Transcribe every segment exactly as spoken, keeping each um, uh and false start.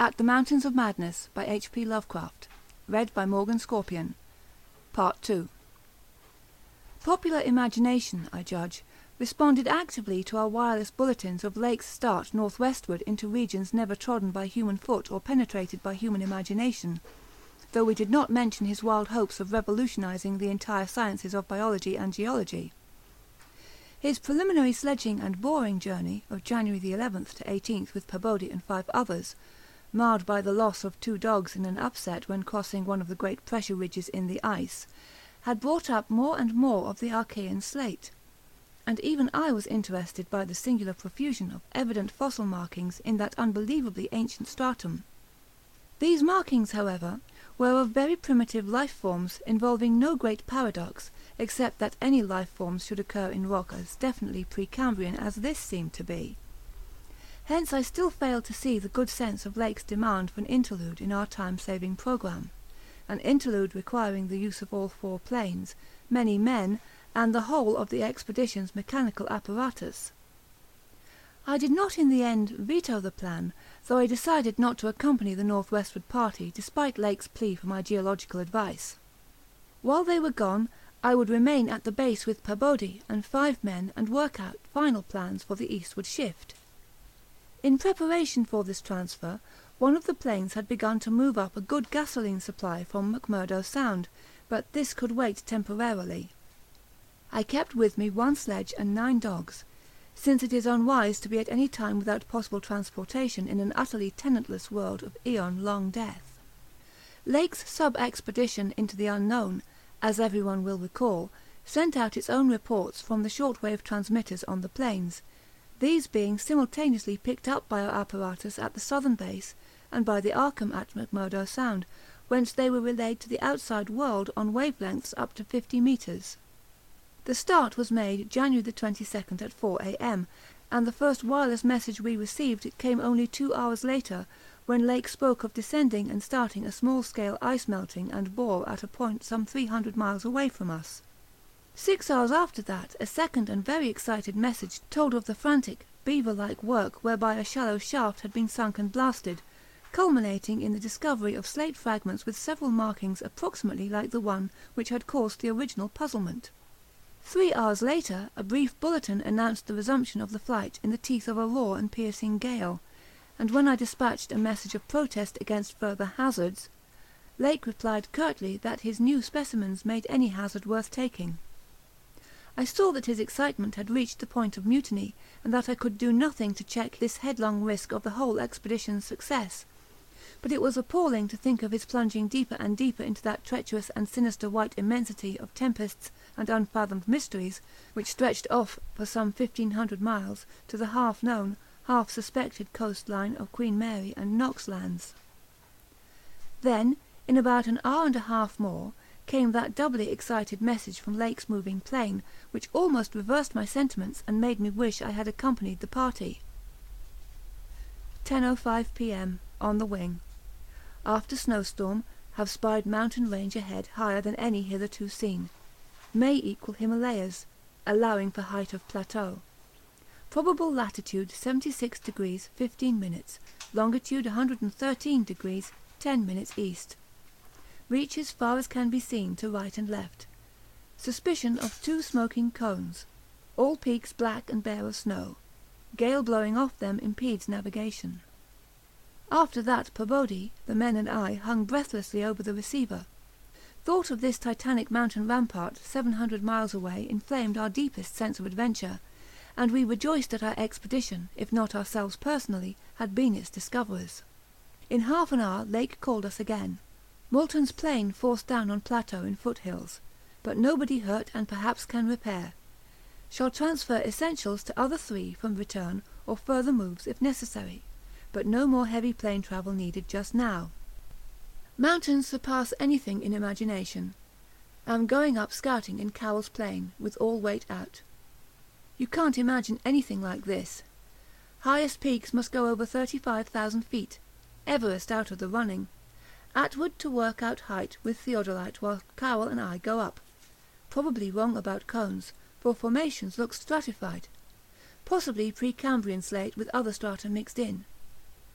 At the Mountains of Madness by H. P. Lovecraft. Read by Morgan Scorpion. Part two. Popular imagination, I judge, responded actively to our wireless bulletins of Lake's start northwestward into regions never trodden by human foot or penetrated by human imagination, though we did not mention his wild hopes of revolutionizing the entire sciences of biology and geology. His preliminary sledging and boring journey of January the eleventh to eighteenth with Peabody and five others, marred by the loss of two dogs in an upset when crossing one of the great pressure ridges in the ice, had brought up more and more of the Archean slate, and even I was interested by the singular profusion of evident fossil markings in that unbelievably ancient stratum. These markings, however, were of very primitive life forms involving no great paradox, except that any life forms should occur in rock as definitely Precambrian as this seemed to be. Hence I still fail to see the good sense of Lake's demand for an interlude in our time-saving programme, an interlude requiring the use of all four planes, many men, and the whole of the expedition's mechanical apparatus. I did not in the end veto the plan, though I decided not to accompany the northwestward party despite Lake's plea for my geological advice. While they were gone, I would remain at the base with Peabody and five men and work out final plans for the eastward shift. In preparation for this transfer, one of the planes had begun to move up a good gasoline supply from McMurdo Sound, but this could wait temporarily. I kept with me one sledge and nine dogs, since it is unwise to be at any time without possible transportation in an utterly tenantless world of aeon-long death. Lake's sub-expedition into the unknown, as everyone will recall, sent out its own reports from the short-wave transmitters on the plains, these being simultaneously picked up by our apparatus at the southern base and by the Arkham at McMurdo Sound, whence they were relayed to the outside world on wavelengths up to fifty metres. The start was made January the twenty-second at four a.m, and the first wireless message we received came only two hours later, when Lake spoke of descending and starting a small-scale ice-melting and bore at a point some three hundred miles away from us. Six hours after that a second and very excited message told of the frantic, beaver-like work whereby a shallow shaft had been sunk and blasted, culminating in the discovery of slate fragments with several markings approximately like the one which had caused the original puzzlement. Three hours later a brief bulletin announced the resumption of the flight in the teeth of a raw and piercing gale, and when I dispatched a message of protest against further hazards, Lake replied curtly that his new specimens made any hazard worth taking. I saw that his excitement had reached the point of mutiny, and that I could do nothing to check this headlong risk of the whole expedition's success, but it was appalling to think of his plunging deeper and deeper into that treacherous and sinister white immensity of tempests and unfathomed mysteries, which stretched off for some fifteen hundred miles to the half-known, half-suspected coast-line of Queen Mary and Knox Lands. Then, in about an hour and a half more, came that doubly excited message from Lake's moving plane, which almost reversed my sentiments and made me wish I had accompanied the party. ten oh five p.m. On the wing. After snowstorm, have spied mountain range ahead higher than any hitherto seen. May equal Himalayas, allowing for height of plateau. Probable latitude seventy-six degrees fifteen minutes, longitude one hundred thirteen degrees ten minutes east. Reach as far as can be seen to right and left. Suspicion of two smoking cones. All peaks black and bare of snow. Gale blowing off them impedes navigation. After that Peabody, the men and I hung breathlessly over the receiver. Thought of this titanic mountain rampart seven hundred miles away inflamed our deepest sense of adventure, and we rejoiced that our expedition, if not ourselves personally, had been its discoverers. In half an hour Lake called us again. Moulton's plane forced down on plateau in foothills, but nobody hurt and perhaps can repair. Shall transfer essentials to other three from return or further moves if necessary, but no more heavy plane travel needed just now. Mountains surpass anything in imagination. Am going up scouting in Carroll's Plain, with all weight out. You can't imagine anything like this. Highest peaks must go over thirty-five thousand feet, Everest out of the running. Atwood to work out height with theodolite while Carroll and I go up. Probably wrong about cones, for formations look stratified. Possibly Precambrian slate with other strata mixed in.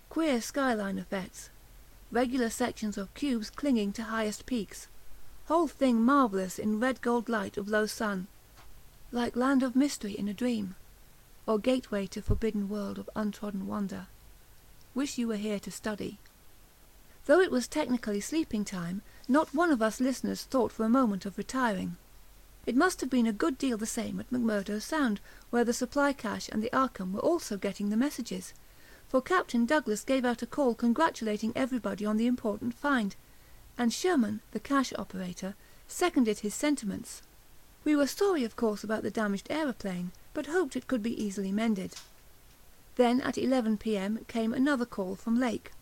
Queer skyline effects. Regular sections of cubes clinging to highest peaks. Whole thing marvellous in red gold light of low sun. Like land of mystery in a dream, or gateway to forbidden world of untrodden wonder. Wish you were here to study. Though it was technically sleeping time, not one of us listeners thought for a moment of retiring. It must have been a good deal the same at McMurdo Sound, where the supply cache and the Arkham were also getting the messages, for Captain Douglas gave out a call congratulating everybody on the important find, and Sherman, the cache operator, seconded his sentiments. We were sorry of course about the damaged aeroplane, but hoped it could be easily mended. Then at eleven p.m. came another call from Lake.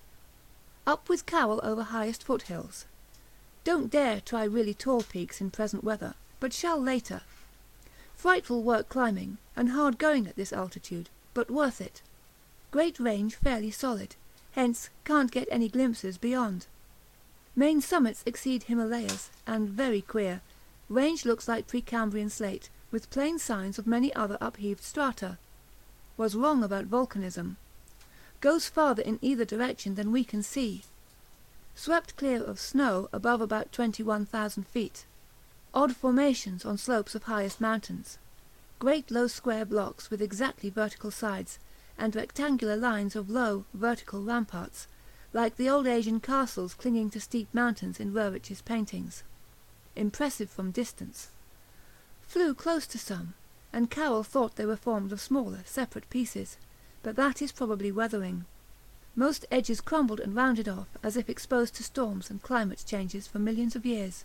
Up with Carroll over highest foothills. Don't dare try really tall peaks in present weather, but shall later. Frightful work climbing, and hard going at this altitude, but worth it. Great range fairly solid, hence can't get any glimpses beyond. Main summits exceed Himalayas, and very queer. Range looks like Precambrian slate, with plain signs of many other upheaved strata. Was wrong about volcanism. Goes farther in either direction than we can see. Swept clear of snow above about twenty-one thousand feet. Odd formations on slopes of highest mountains. Great low square blocks with exactly vertical sides, and rectangular lines of low, vertical ramparts, like the old Asian castles clinging to steep mountains in Rurich's paintings. Impressive from distance. Flew close to some, and Carroll thought they were formed of smaller, separate pieces, but that is probably weathering. Most edges crumbled and rounded off, as if exposed to storms and climate changes for millions of years.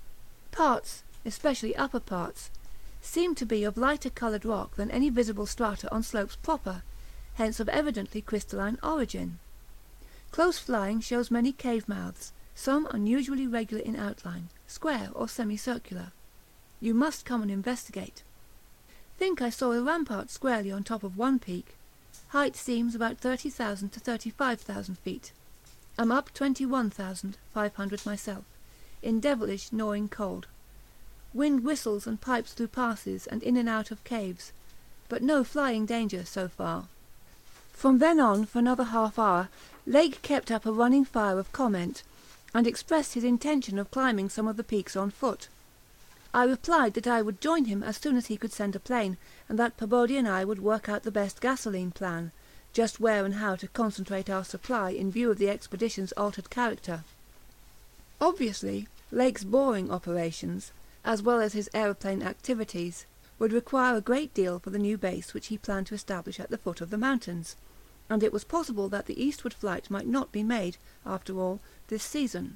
Parts, especially upper parts, seemed to be of lighter coloured rock than any visible strata on slopes proper, hence of evidently crystalline origin. Close flying shows many cave mouths, some unusually regular in outline, square or semicircular. You must come and investigate. Think I saw a rampart squarely on top of one peak. Height seems about thirty thousand to thirty-five thousand feet. I'm up twenty-one thousand five hundred myself, in devilish gnawing cold. Wind whistles and pipes through passes and in and out of caves, but no flying danger so far. From then on, for another half hour, Lake kept up a running fire of comment, and expressed his intention of climbing some of the peaks on foot. I replied that I would join him as soon as he could send a plane, and that Pabodie and I would work out the best gasoline plan, just where and how to concentrate our supply in view of the expedition's altered character. Obviously, Lake's boring operations, as well as his aeroplane activities, would require a great deal for the new base which he planned to establish at the foot of the mountains, and it was possible that the eastward flight might not be made, after all, this season.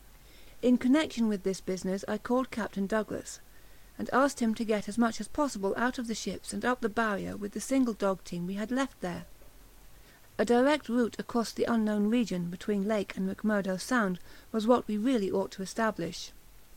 In connection with this business I called Captain Douglas, and asked him to get as much as possible out of the ships and up the Barrier with the single dog team we had left there. A direct route across the unknown region between Lake and McMurdo Sound was what we really ought to establish.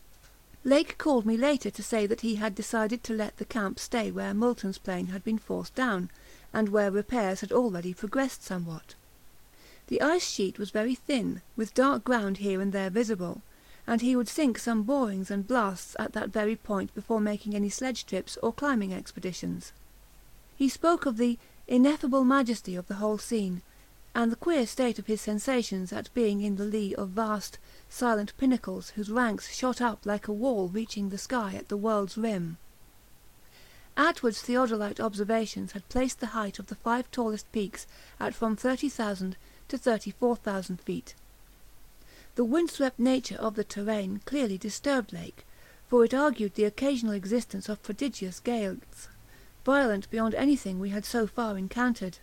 Lake called me later to say that he had decided to let the camp stay where Moulton's plane had been forced down, and where repairs had already progressed somewhat. The ice sheet was very thin, with dark ground here and there visible, and he would sink some borings and blasts at that very point before making any sledge trips or climbing expeditions. He spoke of the ineffable majesty of the whole scene, and the queer state of his sensations at being in the lee of vast, silent pinnacles whose ranks shot up like a wall reaching the sky at the world's rim. Atwood's theodolite observations had placed the height of the five tallest peaks at from thirty thousand to thirty-four thousand feet. The windswept nature of the terrain clearly disturbed Lake, for it argued the occasional existence of prodigious gales, violent beyond anything we had so far encountered.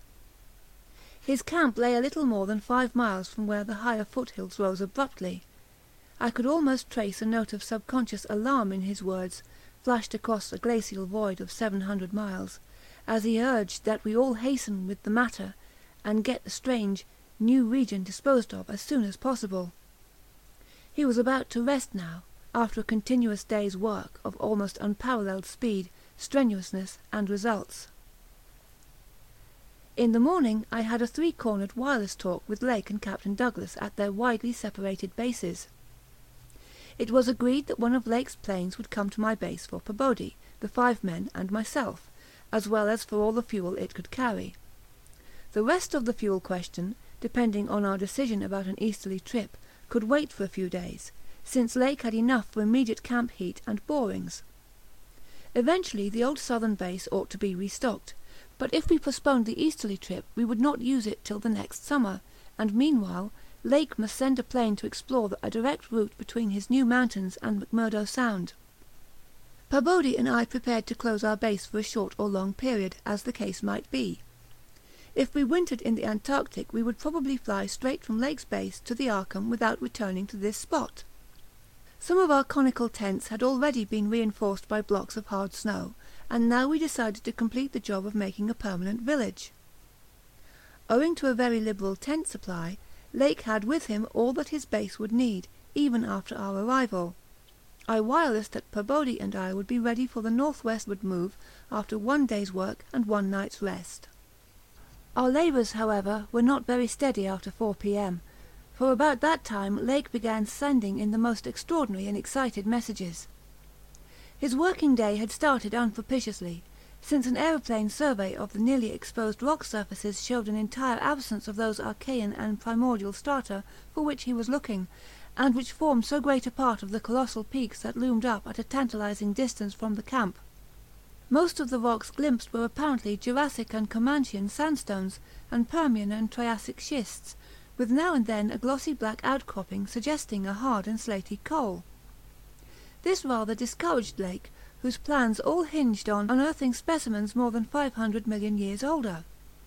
His camp lay a little more than five miles from where the higher foothills rose abruptly. I could almost trace a note of subconscious alarm in his words, flashed across a glacial void of seven hundred miles, as he urged that we all hasten with the matter, and get the strange, new region disposed of as soon as possible. He was about to rest now, after a continuous day's work of almost unparalleled speed, strenuousness, and results. In the morning I had a three-cornered wireless talk with Lake and Captain Douglas at their widely separated bases. It was agreed that one of Lake's planes would come to my base for Pabodie, the five men, and myself, as well as for all the fuel it could carry. The rest of the fuel question, depending on our decision about an easterly trip, could wait for a few days, since Lake had enough for immediate camp heat and borings. Eventually the old southern base ought to be restocked, but if we postponed the easterly trip we would not use it till the next summer, and meanwhile Lake must send a plane to explore a direct route between his new mountains and McMurdo Sound. Pabodie and I prepared to close our base for a short or long period, as the case might be. If we wintered in the Antarctic we would probably fly straight from Lake's base to the Arkham without returning to this spot. Some of our conical tents had already been reinforced by blocks of hard snow, and now we decided to complete the job of making a permanent village. Owing to a very liberal tent supply, Lake had with him all that his base would need, even after our arrival. I wirelessed that Pabodie and I would be ready for the northwestward move after one day's work and one night's rest. Our labours, however, were not very steady after four p.m., for about that time Lake began sending in the most extraordinary and excited messages. His working day had started unpropitiously, since an aeroplane survey of the nearly exposed rock surfaces showed an entire absence of those Archean and primordial strata for which he was looking, and which formed so great a part of the colossal peaks that loomed up at a tantalizing distance from the camp. Most of the rocks glimpsed were apparently Jurassic and Comanchian sandstones, and Permian and Triassic schists, with now and then a glossy black outcropping suggesting a hard and slaty coal. This rather discouraged Lake, whose plans all hinged on unearthing specimens more than five hundred million years older.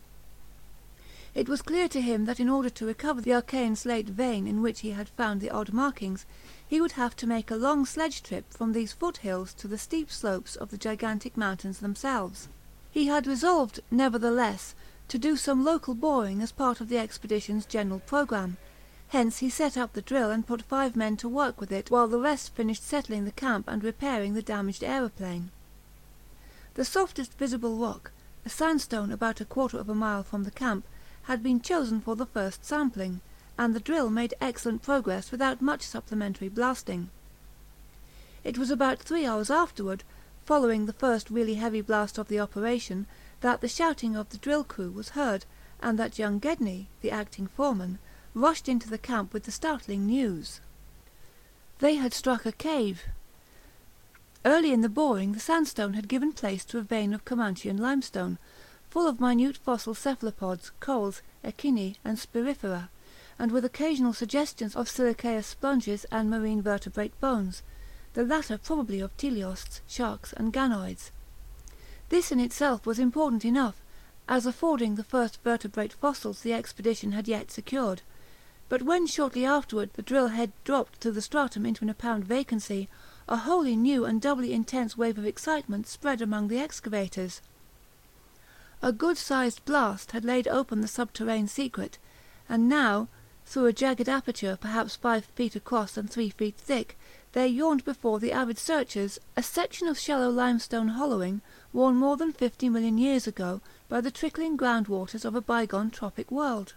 It was clear to him that in order to recover the Archean slate vein in which he had found the odd markings, he would have to make a long sledge trip from these foothills to the steep slopes of the gigantic mountains themselves. He had resolved, nevertheless, to do some local boring as part of the expedition's general programme, hence he set up the drill and put five men to work with it while the rest finished settling the camp and repairing the damaged aeroplane. The softest visible rock, a sandstone about a quarter of a mile from the camp, had been chosen for the first sampling, and the drill made excellent progress without much supplementary blasting. It was about three hours afterward, following the first really heavy blast of the operation, that the shouting of the drill crew was heard, and that young Gedney, the acting foreman, rushed into the camp with the startling news. They had struck a cave. Early in the boring the sandstone had given place to a vein of Comanchian limestone, full of minute fossil cephalopods, corals, echini, and spirifera, and with occasional suggestions of siliceous sponges and marine vertebrate bones, the latter probably of teleosts, sharks, and ganoids. This in itself was important enough, as affording the first vertebrate fossils the expedition had yet secured, but when shortly afterward the drill head dropped through the stratum into an apparent vacancy, a wholly new and doubly intense wave of excitement spread among the excavators. A good-sized blast had laid open the subterrane secret, and now, through a jagged aperture perhaps five feet across and three feet thick, there yawned before the avid searchers a section of shallow limestone hollowing, worn more than fifty million years ago by the trickling groundwaters of a bygone tropic world.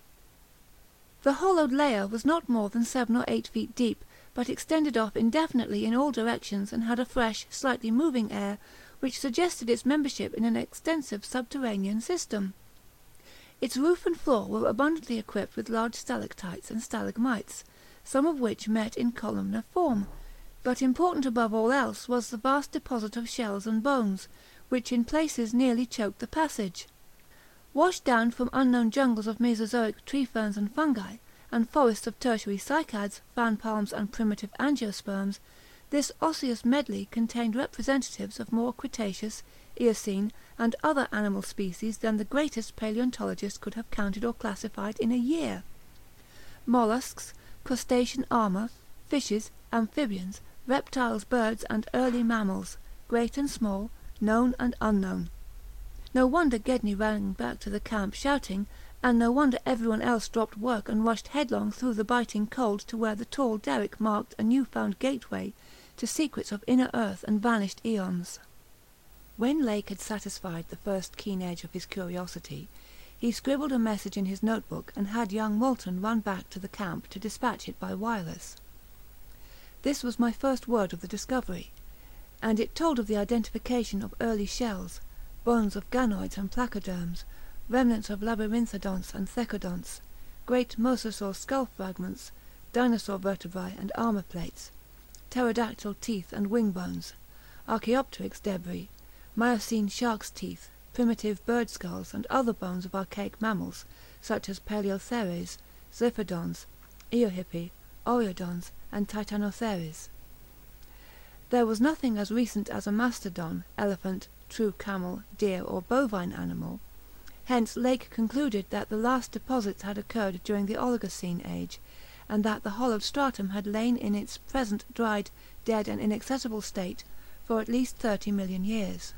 The hollowed layer was not more than seven or eight feet deep, but extended off indefinitely in all directions and had a fresh, slightly moving air, which suggested its membership in an extensive subterranean system. Its roof and floor were abundantly equipped with large stalactites and stalagmites, some of which met in columnar form, but important above all else was the vast deposit of shells and bones, which in places nearly choked the passage. Washed down from unknown jungles of Mesozoic tree ferns and fungi, and forests of tertiary cycads, fan palms, and primitive angiosperms, this osseous medley contained representatives of more Cretaceous, Eocene, and other animal species than the greatest paleontologist could have counted or classified in a year. Molluscs, crustacean armour, fishes, amphibians, reptiles, birds, and early mammals, great and small, known and unknown. No wonder Gedney ran back to the camp shouting, and no wonder everyone else dropped work and rushed headlong through the biting cold to where the tall derrick marked a new-found gateway to secrets of inner earth and vanished eons. When Lake had satisfied the first keen edge of his curiosity, he scribbled a message in his notebook and had young Moulton run back to the camp to dispatch it by wireless. This was my first word of the discovery, and it told of the identification of early shells, bones of ganoids and placoderms, remnants of labyrinthodonts and thecodonts, great mosasaur skull fragments, dinosaur vertebrae and armour plates, pterodactyl teeth and wing bones, Archaeopteryx debris, Miocene shark's teeth, primitive bird skulls and other bones of archaic mammals, such as Paleotheres, Zirphodons, Eohippie, Oreodons, and Titanotheres. There was nothing as recent as a mastodon, elephant, true camel, deer, or bovine animal. Hence Lake concluded that the last deposits had occurred during the Oligocene age, and that the hollowed stratum had lain in its present dried, dead, and inaccessible state for at least thirty million years.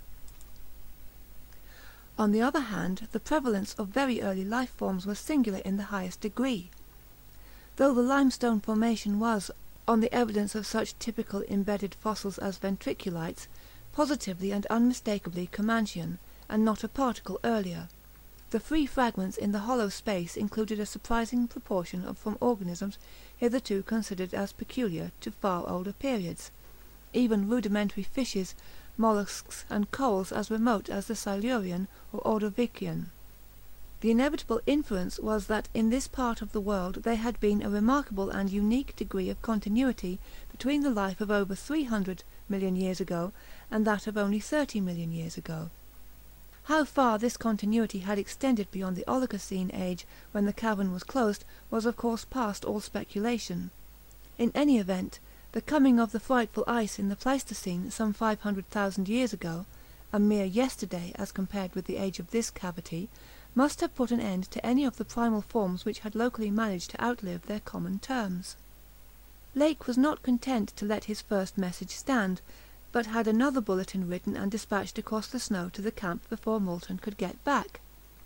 On the other hand, the prevalence of very early life forms was singular in the highest degree. Though the limestone formation was, on the evidence of such typical embedded fossils as ventriculites, positively and unmistakably Comanchian, and not a particle earlier, the free fragments in the hollow space included a surprising proportion of from organisms hitherto considered as peculiar to far older periods, even rudimentary fishes, molluscs, and corals as remote as the Silurian or Ordovician. The inevitable inference was that in this part of the world there had been a remarkable and unique degree of continuity between the life of over three hundred million years ago and that of only thirty million years ago. How far this continuity had extended beyond the Oligocene age, when the cavern was closed, was of course past all speculation. In any event, the coming of the frightful ice in the Pleistocene some five hundred thousand years ago, a mere yesterday as compared with the age of this cavity, must have put an end to any of the primal forms which had locally managed to outlive their common terms. Lake was not content to let his first message stand, but had another bulletin written and dispatched across the snow to the camp before Moulton could get back.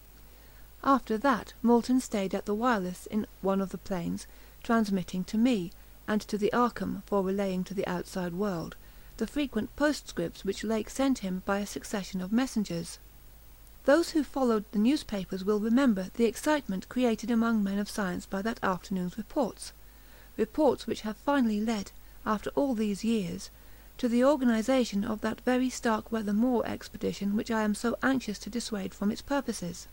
After that Moulton stayed at the wireless in one of the planes, transmitting to me, and to the Arkham for relaying to the outside world, the frequent postscripts which Lake sent him by a succession of messengers. Those who followed the newspapers will remember the excitement created among men of science by that afternoon's reports, reports which have finally led, after all these years, to the organisation of that very Starkweather Moor expedition which I am so anxious to dissuade from its purposes.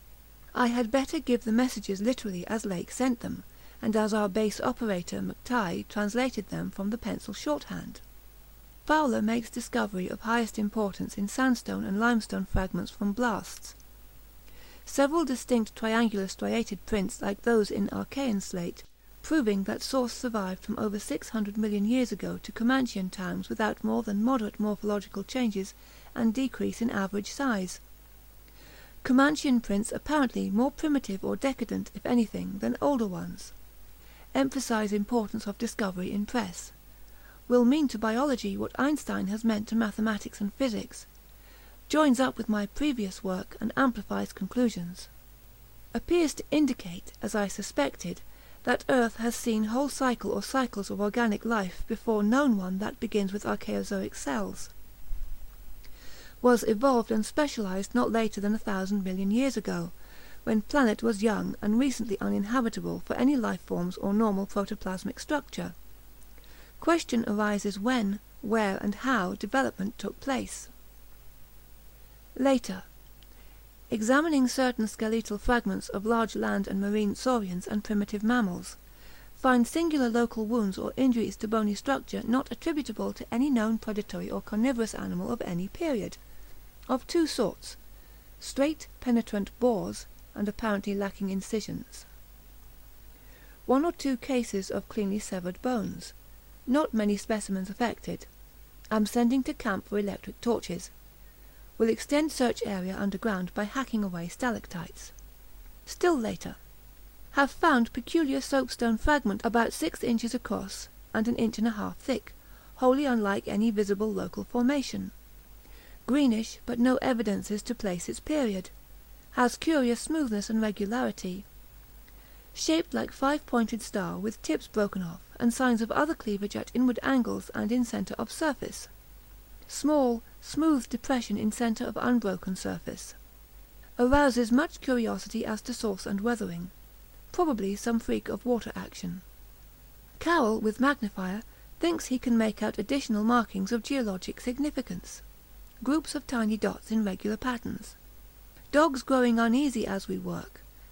I had better give the messages literally as Lake sent them, and as our base operator Mackay translated them from the pencil shorthand. Fowler makes discovery of highest importance in sandstone and limestone fragments from blasts. Several distinct triangular striated prints like those in Archean slate, proving that source survived from over six hundred million years ago to Comanchian times without more than moderate morphological changes and decrease in average size. Comanchian prints apparently more primitive or decadent, if anything, than older ones. Emphasize importance of discovery in press. Will mean to biology what Einstein has meant to mathematics and physics. Joins up with my previous work and amplifies conclusions. Appears to indicate, as I suspected, that Earth has seen whole cycle or cycles of organic life before known one that begins with archaeozoic cells. Was evolved and specialized not later than a thousand million years ago, when planet was young and recently uninhabitable for any life forms or normal protoplasmic structure. Question arises when, where, and how development took place. Later. Examining certain skeletal fragments of large land and marine saurians and primitive mammals, find singular local wounds or injuries to bony structure not attributable to any known predatory or carnivorous animal of any period, of two sorts, straight penetrant bores, and apparently lacking incisions. One or two cases of cleanly severed bones. Not many specimens affected. Am sending to camp for electric torches. Will extend search area underground by hacking away stalactites. Still later. Have found peculiar soapstone fragment about six inches across and an inch and a half thick, wholly unlike any visible local formation. Greenish, but no evidences to place its period. Has curious smoothness and regularity. Shaped like five-pointed star with tips broken off and signs of other cleavage at inward angles and in centre of surface. Small, smooth depression in centre of unbroken surface. Arouses much curiosity as to source and weathering. Probably some freak of water action. Carroll, with magnifier, thinks he can make out additional markings of geologic significance. Groups of tiny dots in regular patterns. Dogs growing uneasy as we work.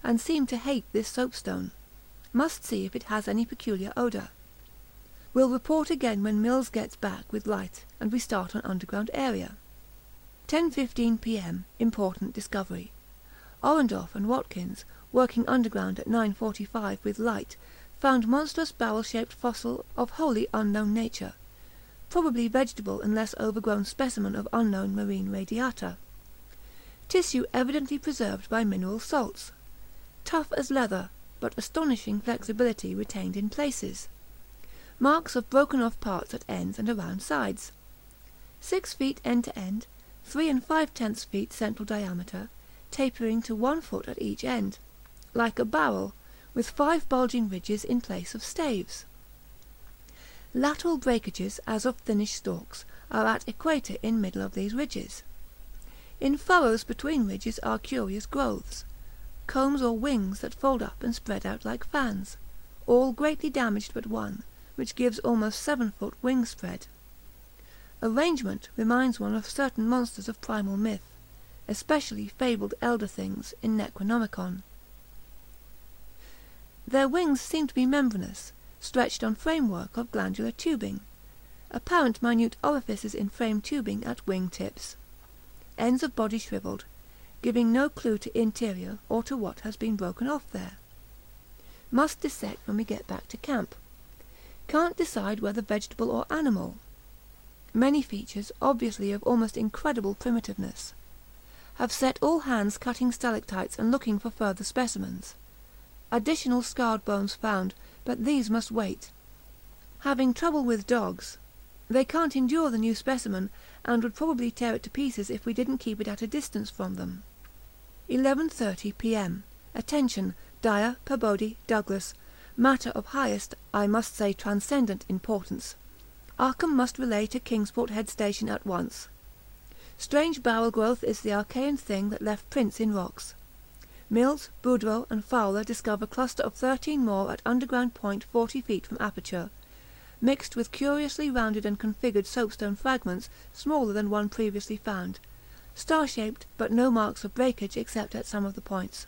and seem to hate this soapstone. Must see if it has any peculiar odour. Will report again when Mills gets back with light and we start on underground area. ten fifteen p.m. Important discovery. Orendorff and Watkins, working underground at nine forty-five with light, found monstrous barrel-shaped fossil of wholly unknown nature, probably vegetable unless overgrown specimen of unknown marine radiata. Tissue evidently preserved by mineral salts. Tough as leather, but astonishing flexibility retained in places. Marks of broken off parts at ends and around sides. Six feet end to end, three and five tenths feet central diameter, tapering to one foot at each end, like a barrel, with five bulging ridges in place of staves. Lateral breakages, as of thinnish stalks, are at equator in middle of these ridges. In furrows between ridges are curious growths, combs or wings that fold up and spread out like fans, all greatly damaged but one, which gives almost seven foot wing spread. Arrangement reminds one of certain monsters of primal myth, especially fabled elder things in Necronomicon. Their wings seem to be membranous, stretched on framework of glandular tubing, apparent minute orifices in frame tubing at wing tips, ends of body shrivelled, giving no clue to interior or to what has been broken off there. Must dissect when we get back to camp. Can't decide whether vegetable or animal. Many features, obviously of almost incredible primitiveness. Have set all hands cutting stalactites and looking for further specimens. Additional scarred bones found, but these must wait. Having trouble with dogs. They can't endure the new specimen, and would probably tear it to pieces if we didn't keep it at a distance from them. eleven thirty p.m. Attention, Dyer, Peabody, Douglas. Matter of highest, I must say transcendent importance. Arkham must relay to Kingsport Head Station at once. Strange barrel growth is the archaean thing that left prints in rocks. Mills, Boudreau, and Fowler discover cluster of thirteen more at underground point forty feet from aperture, mixed with curiously rounded and configured soapstone fragments smaller than one previously found, star-shaped but no marks of breakage except at some of the points.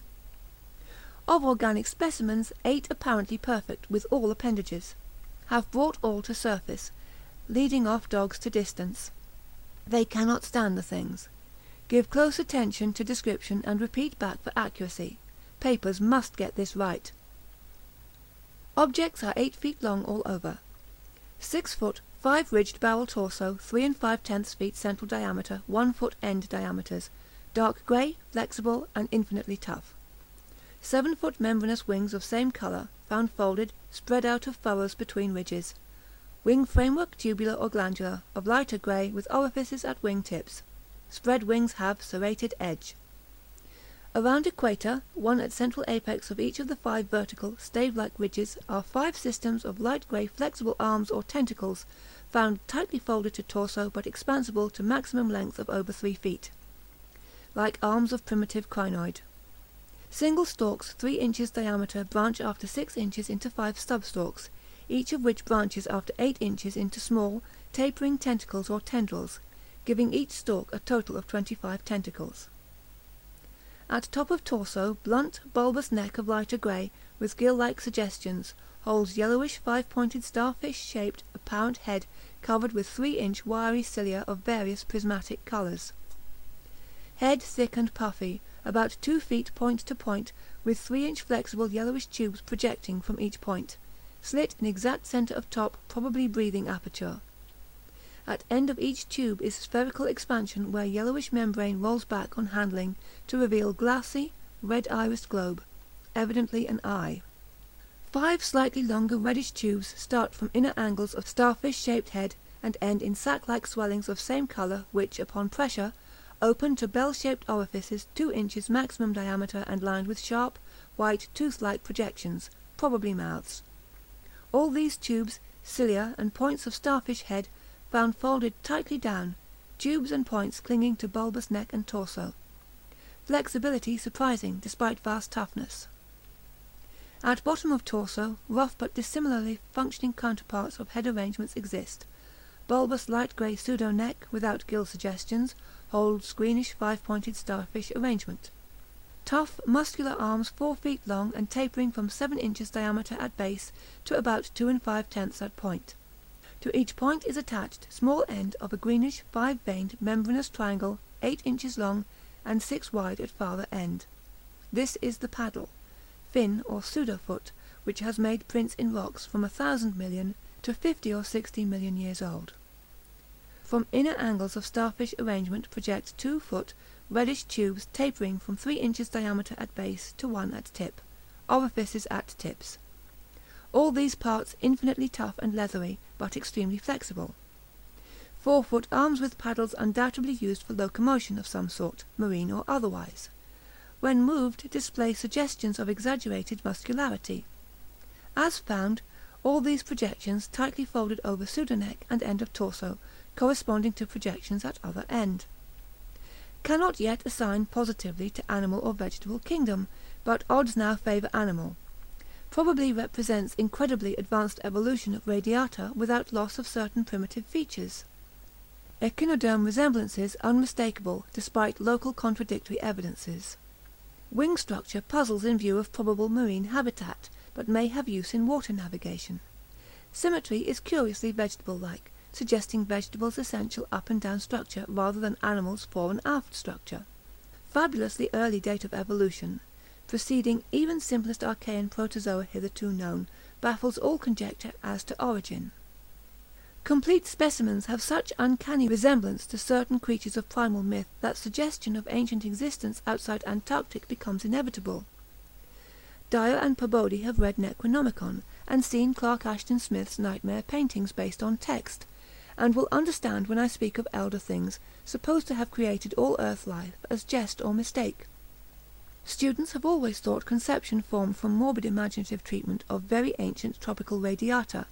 Of organic specimens, eight apparently perfect with all appendages. Have brought all to surface, leading off dogs to distance. They cannot stand the things. Give close attention to description and repeat back for accuracy. Papers must get this right. Objects are eight feet long all over. Six foot, five ridged barrel torso, three and five tenths feet central diameter, one foot end diameters, dark grey, flexible, and infinitely tough. Seven foot membranous wings of same colour, found folded, spread out of furrows between ridges. Wing framework tubular or glandular, of lighter grey, with orifices at wing tips. Spread wings have serrated edge. Around equator, one at central apex of each of the five vertical, stave-like ridges, are five systems of light grey flexible arms or tentacles, found tightly folded to torso but expansible to maximum length of over three feet, like arms of primitive crinoid. Single stalks three inches diameter branch after six inches into five stub-stalks, each of which branches after eight inches into small, tapering tentacles or tendrils, giving each stalk a total of twenty-five tentacles. At top of torso, blunt, bulbous neck of lighter grey, with gill-like suggestions, holds yellowish five-pointed starfish-shaped apparent head covered with three-inch wiry cilia of various prismatic colours. Head thick and puffy, about two feet point to point, with three-inch flexible yellowish tubes projecting from each point, slit in exact centre of top, probably breathing aperture. At end of each tube is spherical expansion where yellowish membrane rolls back on handling to reveal glassy, red-irised globe, evidently an eye. Five slightly longer reddish tubes start from inner angles of starfish-shaped head and end in sac-like swellings of same colour which, upon pressure, open to bell-shaped orifices two inches maximum diameter and lined with sharp, white, tooth-like projections, probably mouths. All these tubes, cilia, and points of starfish head found folded tightly down, tubes and points clinging to bulbous neck and torso. Flexibility surprising despite vast toughness. At bottom of torso, rough but dissimilarly functioning counterparts of head arrangements exist. Bulbous light grey pseudo-neck, without gill suggestions, holds greenish five-pointed starfish arrangement. tough, muscular arms four feet long and tapering from seven inches diameter at base to about two and five tenths at point. To each point is attached small end of a greenish, five-veined, membranous triangle eight inches long and six wide at farther end. This is the paddle, fin or pseudo-foot, which has made prints in rocks from a thousand million to fifty or sixty million years old. From inner angles of starfish arrangement project two foot, reddish tubes tapering from three inches diameter at base to one at tip, orifices at tips. All these parts infinitely tough and leathery, but extremely flexible. Four-foot arms with paddles undoubtedly used for locomotion of some sort, marine or otherwise. When moved, display suggestions of exaggerated muscularity. As found, all these projections tightly folded over pseudoneck and end of torso, corresponding to projections at other end. Cannot yet assign positively to animal or vegetable kingdom, but odds now favour animal. Probably represents incredibly advanced evolution of radiata without loss of certain primitive features. Echinoderm resemblances unmistakable despite local contradictory evidences. Wing structure puzzles in view of probable marine habitat, but may have use in water navigation. Symmetry is curiously vegetable-like, suggesting vegetables' essential up and down structure rather than animals' fore and aft structure. Fabulously early date of evolution, preceding even simplest Archaean protozoa hitherto known, baffles all conjecture as to origin. Complete specimens have such uncanny resemblance to certain creatures of primal myth that suggestion of ancient existence outside Antarctic becomes inevitable. Dyer and Peabody have read Necronomicon, and seen Clark Ashton Smith's nightmare paintings based on text, and will understand when I speak of elder things, supposed to have created all earth life, as jest or mistake. Students have always thought conception formed from morbid imaginative treatment of very ancient tropical radiata.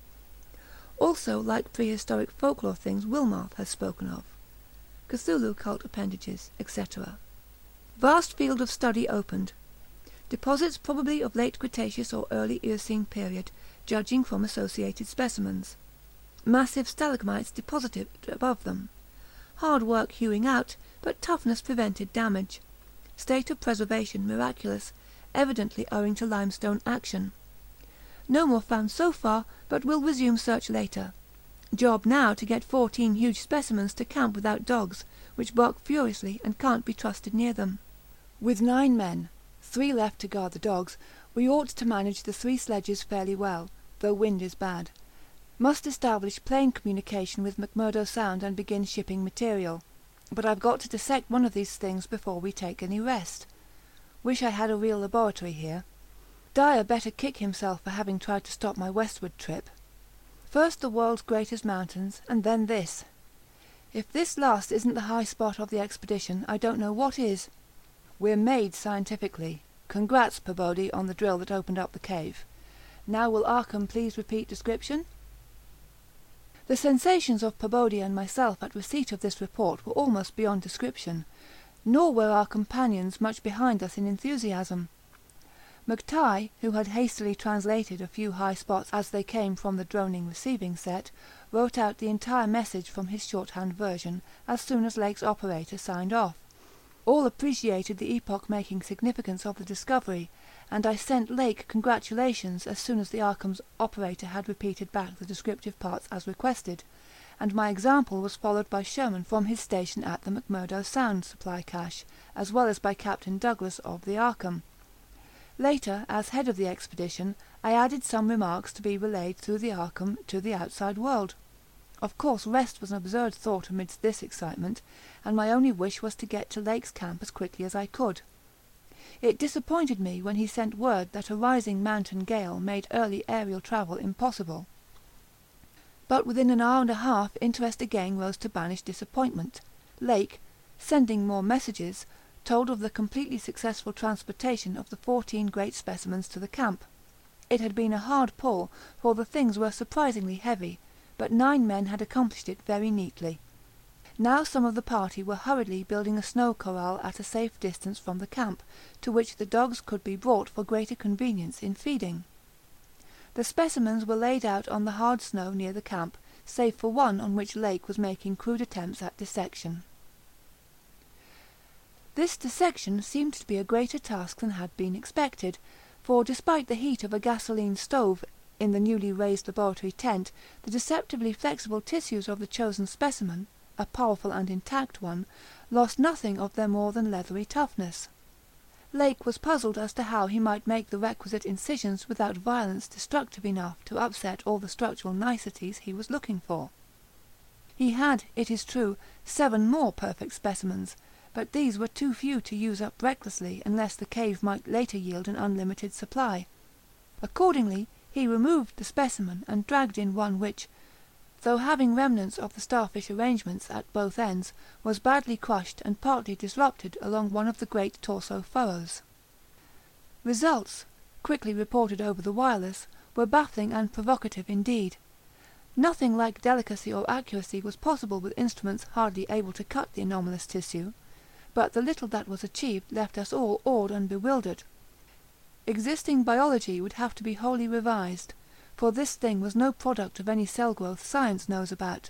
Also, like prehistoric folklore things Wilmarth has spoken of. Cthulhu cult appendages, et cetera. Vast field of study opened. Deposits probably of late Cretaceous or early Eocene period, judging from associated specimens. Massive stalagmites deposited above them. Hard work hewing out, but toughness prevented damage. State of preservation miraculous, evidently owing to limestone action. No more found so far, but will resume search later. Job now to get fourteen huge specimens to camp without dogs, which bark furiously and can't be trusted near them. With nine men, three left to guard the dogs, we ought to manage the three sledges fairly well, though wind is bad. Must establish plane communication with McMurdo Sound and begin shipping material. But I've got to dissect one of these things before we take any rest. Wish I had a real laboratory here. Dyer better kick himself for having tried to stop my westward trip. First the world's greatest mountains, and then this. If this last isn't the high spot of the expedition, I don't know what is. We're made scientifically. Congrats, Peabody, on the drill that opened up the cave. Now will Arkham please repeat description? The sensations of Peabody and myself at receipt of this report were almost beyond description, nor were our companions much behind us in enthusiasm. McTighe, who had hastily translated a few high spots as they came from the droning receiving set, wrote out the entire message from his shorthand version as soon as Lake's operator signed off. All appreciated the epoch-making significance of the discovery, and I sent Lake congratulations as soon as the Arkham's operator had repeated back the descriptive parts as requested, and my example was followed by Sherman from his station at the McMurdo Sound supply cache, as well as by Captain Douglas of the Arkham. Later, as head of the expedition, I added some remarks to be relayed through the Arkham to the outside world. Of course rest was an absurd thought amidst this excitement, and my only wish was to get to Lake's camp as quickly as I could. It disappointed me when he sent word that a rising mountain gale made early aerial travel impossible. But within an hour and a half interest again rose to banish disappointment. Lake, sending more messages, told of the completely successful transportation of the fourteen great specimens to the camp. It had been a hard pull, for the things were surprisingly heavy, but nine men had accomplished it very neatly. Now some of the party were hurriedly building a snow corral at a safe distance from the camp, to which the dogs could be brought for greater convenience in feeding. The specimens were laid out on the hard snow near the camp, save for one on which Lake was making crude attempts at dissection. This dissection seemed to be a greater task than had been expected, for despite the heat of a gasoline stove in the newly raised laboratory tent, the deceptively flexible tissues of the chosen specimen, a powerful and intact one, lost nothing of their more than leathery toughness. Lake was puzzled as to how he might make the requisite incisions without violence destructive enough to upset all the structural niceties he was looking for. He had, it is true, seven more perfect specimens, but these were too few to use up recklessly unless the cave might later yield an unlimited supply. Accordingly, he removed the specimen and dragged in one which, though having remnants of the starfish arrangements at both ends, was badly crushed and partly disrupted along one of the great torso furrows. Results, quickly reported over the wireless, were baffling and provocative indeed. Nothing like delicacy or accuracy was possible with instruments hardly able to cut the anomalous tissue, but the little that was achieved left us all awed and bewildered. Existing biology would have to be wholly revised, for this thing was no product of any cell growth science knows about.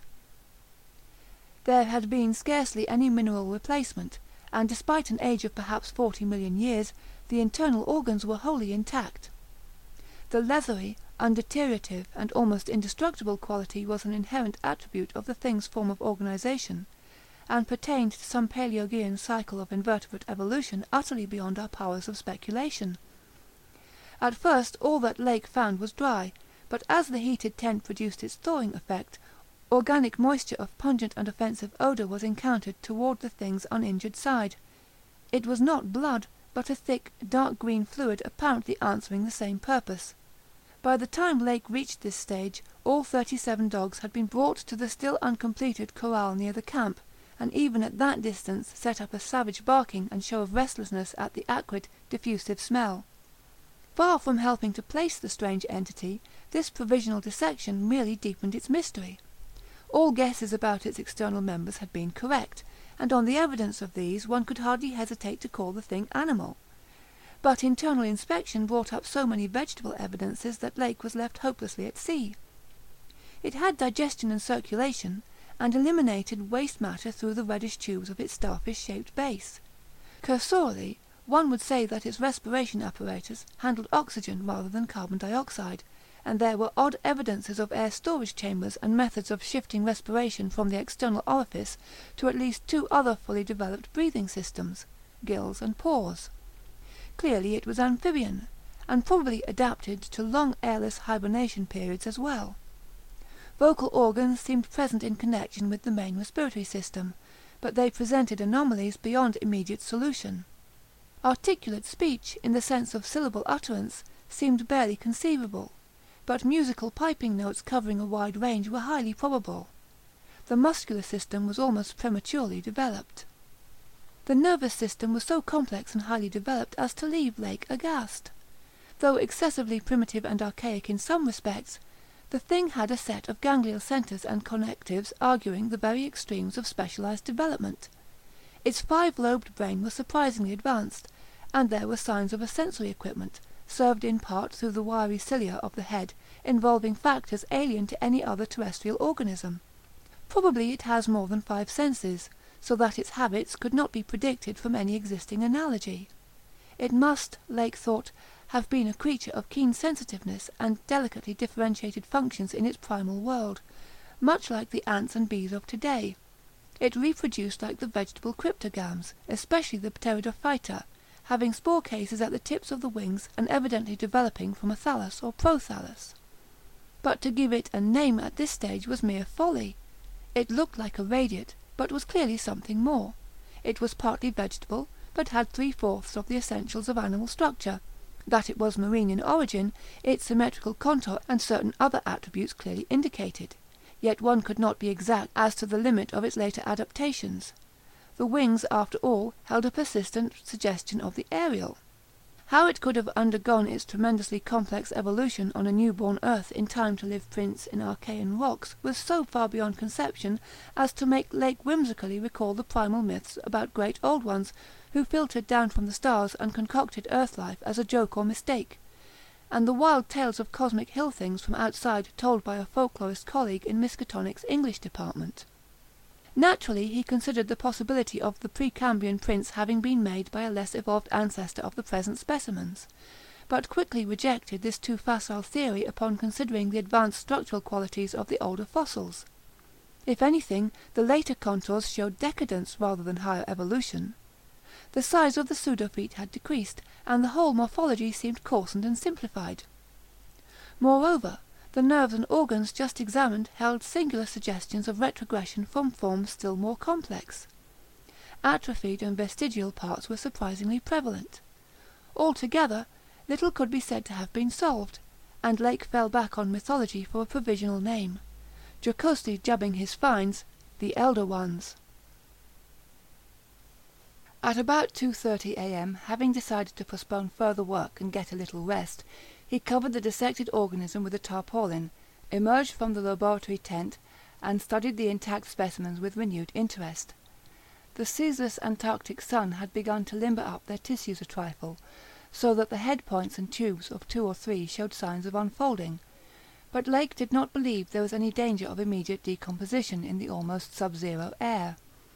There had been scarcely any mineral replacement, and despite an age of perhaps forty million years, the internal organs were wholly intact. The leathery, undeteriorative, and almost indestructible quality was an inherent attribute of the thing's form of organisation, and pertained to some Paleogean cycle of invertebrate evolution utterly beyond our powers of speculation. At first all that Lake found was dry, but as the heated tent produced its thawing effect, organic moisture of pungent and offensive odour was encountered toward the thing's uninjured side. It was not blood, but a thick, dark green fluid apparently answering the same purpose. By the time Lake reached this stage, all thirty-seven dogs had been brought to the still uncompleted corral near the camp, and even at that distance set up a savage barking and show of restlessness at the acrid, diffusive smell. Far from helping to place the strange entity, this provisional dissection merely deepened its mystery. All guesses about its external members had been correct, and on the evidence of these one could hardly hesitate to call the thing animal. But internal inspection brought up so many vegetable evidences that Lake was left hopelessly at sea. It had digestion and circulation, and eliminated waste matter through the reddish tubes of its starfish-shaped base. Cursorily, one would say that its respiration apparatus handled oxygen rather than carbon dioxide, and there were odd evidences of air storage chambers and methods of shifting respiration from the external orifice to at least two other fully developed breathing systems, gills and pores. Clearly it was amphibian, and probably adapted to long airless hibernation periods as well. Vocal organs seemed present in connection with the main respiratory system, but they presented anomalies beyond immediate solution. Articulate speech, in the sense of syllable utterance, seemed barely conceivable, but musical piping notes covering a wide range were highly probable. The muscular system was almost prematurely developed. The nervous system was so complex and highly developed as to leave Lake aghast. Though excessively primitive and archaic in some respects, the thing had a set of ganglial centres and connectives arguing the very extremes of specialized development. Its five-lobed brain was surprisingly advanced, and there were signs of a sensory equipment, served in part through the wiry cilia of the head, involving factors alien to any other terrestrial organism. Probably it has more than five senses, so that its habits could not be predicted from any existing analogy. It must, Lake thought, have been a creature of keen sensitiveness and delicately differentiated functions in its primal world, much like the ants and bees of today. It reproduced like the vegetable cryptogams, especially the pteridophyta, having spore cases at the tips of the wings and evidently developing from a thallus or prothallus. But to give it a name at this stage was mere folly. It looked like a radiate, but was clearly something more. It was partly vegetable, but had three-fourths of the essentials of animal structure. That it was marine in origin, its symmetrical contour and certain other attributes clearly indicated. Yet one could not be exact as to the limit of its later adaptations. The wings, after all, held a persistent suggestion of the aerial. How it could have undergone its tremendously complex evolution on a newborn earth in time to live prince in Archean rocks was so far beyond conception as to make Lake whimsically recall the primal myths about great old ones who filtered down from the stars and concocted earth life as a joke or mistake, and the wild tales of cosmic hill things from outside told by a folklorist colleague in Miskatonic's English department. Naturally he considered the possibility of the Precambrian prints having been made by a less evolved ancestor of the present specimens, but quickly rejected this too facile theory upon considering the advanced structural qualities of the older fossils. If anything, the later contours showed decadence rather than higher evolution. The size of the pseudofeet had decreased, and the whole morphology seemed coarsened and simplified. Moreover, the nerves and organs just examined held singular suggestions of retrogression from forms still more complex. Atrophied and vestigial parts were surprisingly prevalent. Altogether, little could be said to have been solved, and Lake fell back on mythology for a provisional name, jocosely dubbing his finds the Elder Ones. At about two thirty a.m., having decided to postpone further work and get a little rest, he covered the dissected organism with a tarpaulin, emerged from the laboratory tent, and studied the intact specimens with renewed interest. The ceaseless Antarctic sun had begun to limber up their tissues a trifle, so that the head points and tubes of two or three showed signs of unfolding, but Lake did not believe there was any danger of immediate decomposition in the almost sub-zero air.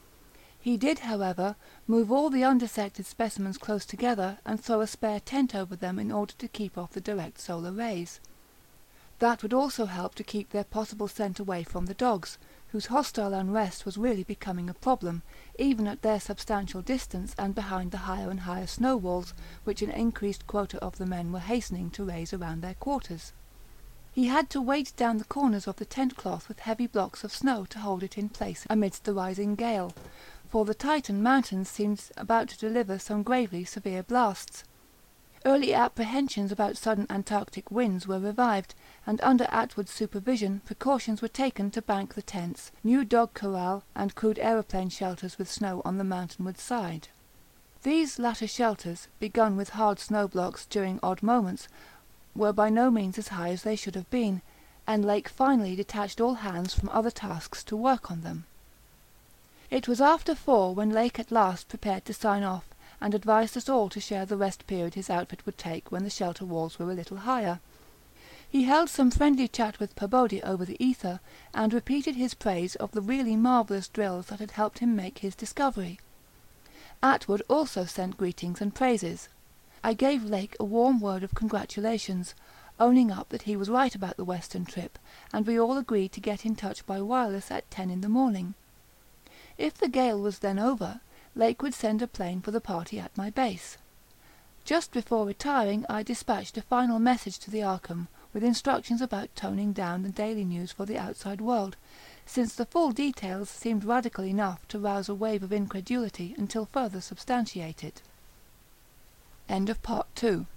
He did, however, move all the undissected specimens close together and throw a spare tent over them in order to keep off the direct solar rays. That would also help to keep their possible scent away from the dogs, whose hostile unrest was really becoming a problem, even at their substantial distance and behind the higher and higher snow walls which an increased quota of the men were hastening to raise around their quarters. He had to weight down the corners of the tent cloth with heavy blocks of snow to hold it in place amidst the rising gale, for the Titan mountains seemed about to deliver some gravely severe blasts. Early apprehensions about sudden Antarctic winds were revived, and under Atwood's supervision precautions were taken to bank the tents, new dog corral, and crude aeroplane shelters with snow on the mountainward side. These latter shelters, begun with hard snow blocks during odd moments, were by no means as high as they should have been, and Lake finally detached all hands from other tasks to work on them. It was after four when Lake at last prepared to sign off, and advised us all to share the rest period his outfit would take when the shelter walls were a little higher. He held some friendly chat with Pabodie over the ether, and repeated his praise of the really marvellous drills that had helped him make his discovery. Atwood also sent greetings and praises. I gave Lake a warm word of congratulations, owning up that he was right about the western trip, and we all agreed to get in touch by wireless at ten in the morning. If the gale was then over, Lake would send a plane for the party at my base. Just before retiring I dispatched a final message to the Arkham, with instructions about toning down the daily news for the outside world, since the full details seemed radical enough to rouse a wave of incredulity until further substantiated. End of Part two.